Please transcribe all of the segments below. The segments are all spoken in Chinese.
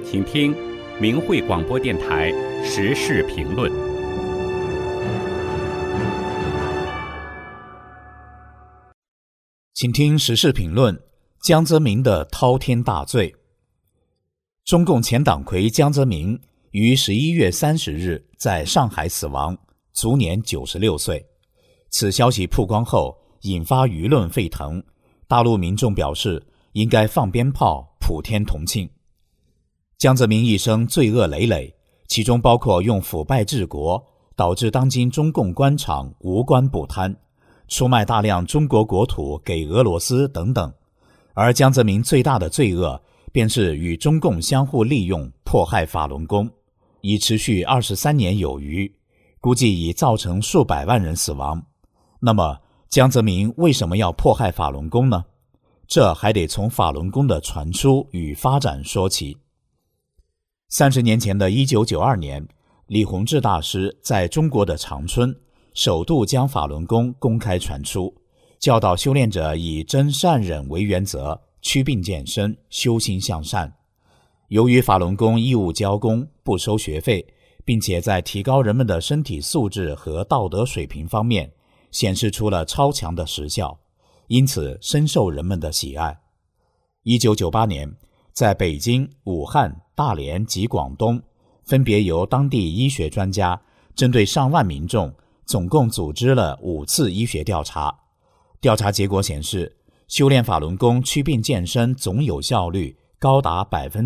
请听明慧广播电台时事评论。 请听时事评论：江泽民的滔天大罪。中共前党魁江泽民于11月30日在上海死亡，卒年96岁。此消息曝光后，引发舆论沸腾，大陆民众表示应该放鞭炮，普天同庆。江泽民一生罪恶累累，其中包括用腐败治国，导致当今中共官场无官不贪，出卖大量中国国土给俄罗斯等等。而江泽民最大的罪恶便是与中共相互利用，迫害法轮功，已持续23年有余，估计已造成数百万人死亡。那么江泽民为什么要迫害法轮功呢？这还得从法轮功的传出与发展说起。30年前的1992年，李洪志大师在中国的长春首度将法轮功公开传出，教导修炼者以真善忍为原则，祛病健身，修心向善。由于法轮功义务教功，不收学费，并且在提高人们的身体素质和道德水平方面显示出了超强的实效，因此深受人们的喜爱。1998年，在北京、武汉、大连及广东，分别由当地医学专家针对上万民众总共组织了5次医学调查。调查结果显示，修炼法轮功祛病健身总有效率高达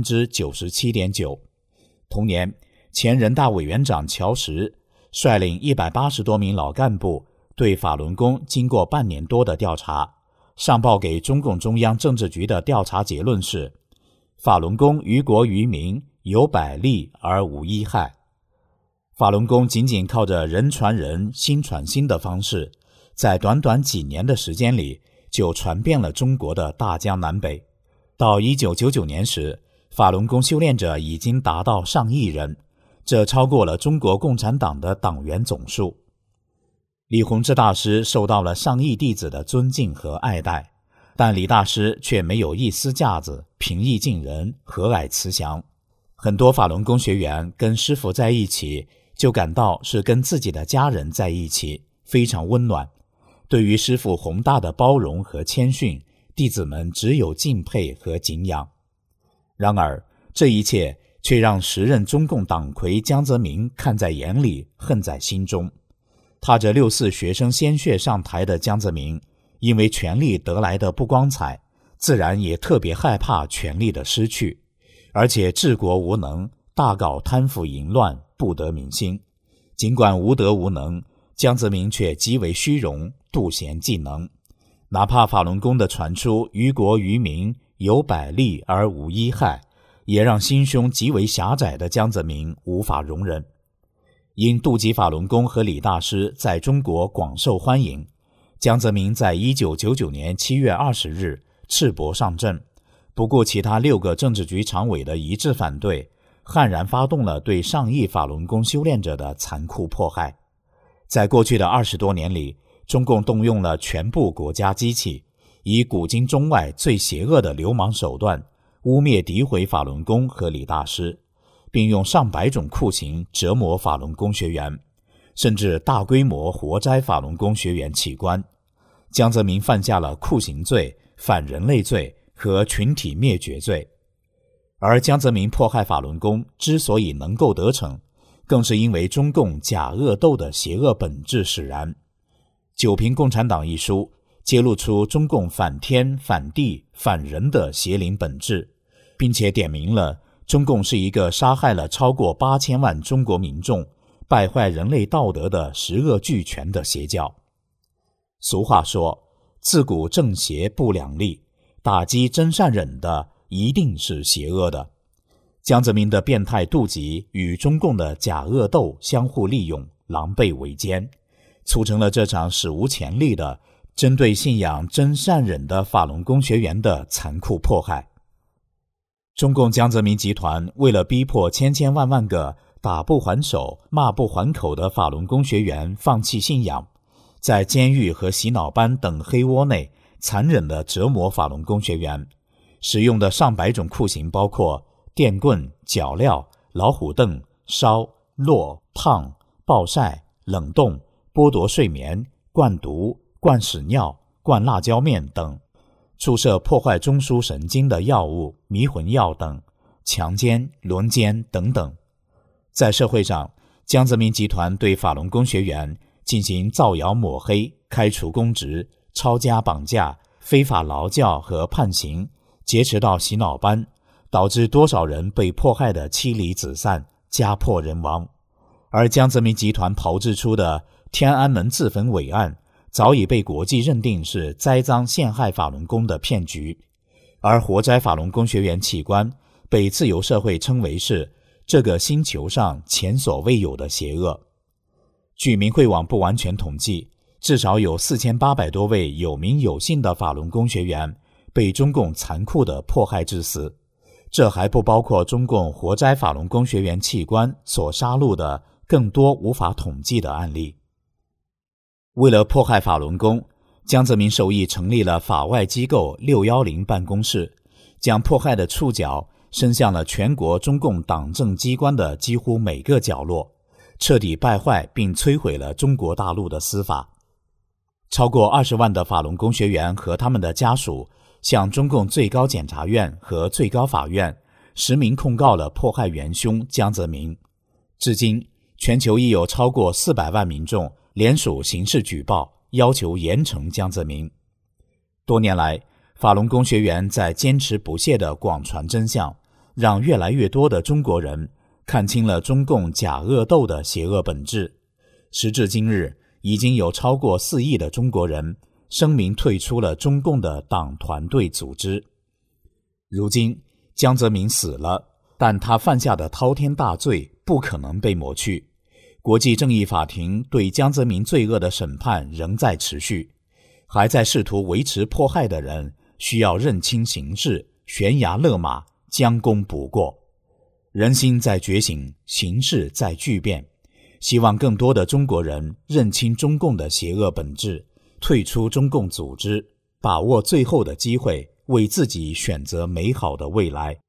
97.9%。 同年，前人大委员长乔石率领180多名老干部对法轮功经过半年多的调查，上报给中共中央政治局的调查结论是：法轮功于国于民有百利而无一害。法轮功仅仅靠着人传人心传心的方式，在短短几年的时间里就传遍了中国的大江南北。到1999年时，法轮功修炼者已经达到上亿人，这超过了中国共产党的党员总数。李洪志大师受到了上亿弟子的尊敬和爱戴，但李大师却没有一丝架子，平易近人，和蔼慈祥。很多法轮功学员跟师父在一起，就感到是跟自己的家人在一起，非常温暖。对于师父宏大的包容和谦逊，弟子们只有敬佩和敬仰。然而这一切却让时任中共党魁江泽民看在眼里，恨在心中。踏着64学生鲜血上台的江泽民，因为权力得来的不光彩，自然也特别害怕权力的失去，而且治国无能，大搞贪腐淫乱，不得民心。尽管无德无能，江泽民却极为虚荣，妒贤嫉能。哪怕法轮功的传出于国于民有百利而无一害，也让心胸极为狭窄的江泽民无法容忍。因妒忌法轮功和李大师在中国广受欢迎，江泽民在1999年7月20日赤膊上阵，不顾其他6个政治局常委的一致反对，悍然发动了对上亿法轮功修炼者的残酷迫害。在过去的20多年里，中共动用了全部国家机器，以古今中外最邪恶的流氓手段，污蔑诋毁法轮功和李大师，并用上百种酷刑折磨法轮功学员，甚至大规模活摘法轮功学员器官。江泽民犯下了酷刑罪、反人类罪和群体灭绝罪。而江泽民迫害法轮功之所以能够得逞，更是因为中共假恶斗的邪恶本质使然。《九评共产党》一书揭露出中共反天、反地、反人的邪灵本质，并且点明了中共是一个杀害了超过8000万中国民众、败坏人类道德的十恶俱全的邪教。俗话说，自古正邪不两立，打击真善忍的一定是邪恶的。江泽民的变态妒忌与中共的假恶斗相互利用，狼狈为奸，促成了这场史无前例的针对信仰真善忍的法轮功学员的残酷迫害。中共江泽民集团为了逼迫千千万万个打不还手、骂不还口的法轮功学员放弃信仰，在监狱和洗脑班等黑窝内残忍地折磨法轮功学员，使用的上百种酷刑包括电棍、脚镣、老虎凳、烧、落、烫、暴晒、冷冻、剥夺睡眠、灌毒、灌屎尿、灌辣椒面等，注射破坏中枢神经的药物、迷魂药等，强奸、轮奸等等。在社会上，江泽民集团对法轮功学员进行造谣抹黑、开除公职、抄家绑架、非法劳教和判刑，劫持到洗脑班，导致多少人被迫害的妻离子散、家破人亡。而江泽民集团炮制出的天安门自焚伪案，早已被国际认定是栽赃陷害法轮功的骗局，而活摘法轮功学员器官被自由社会称为是这个星球上前所未有的邪恶。据明慧网不完全统计，至少有4800多位有名有姓的法轮功学员被中共残酷地迫害致死，这还不包括中共活摘法轮功学员器官所杀戮的更多无法统计的案例。为了迫害法轮功，江泽民授意成立了法外机构610办公室，将迫害的触角伸向了全国中共党政机关的几乎每个角落，彻底败坏并摧毁了中国大陆的司法。超过20万的法轮功学员和他们的家属向中共最高检察院和最高法院实名控告了迫害元凶江泽民。至今，全球已有超过400万民众联署刑事举报，要求严惩江泽民。多年来，法轮功学员在坚持不懈地广传真相，让越来越多的中国人看清了中共假恶斗的邪恶本质。时至今日，已经有超过4亿的中国人声明退出了中共的党团队组织。如今，江泽民死了，但他犯下的滔天大罪不可能被抹去。国际正义法庭对江泽民罪恶的审判仍在持续，还在试图维持迫害的人需要认清形势，悬崖勒马，将功补过。人心在觉醒，形势在巨变，希望更多的中国人认清中共的邪恶本质，退出中共组织，把握最后的机会，为自己选择美好的未来。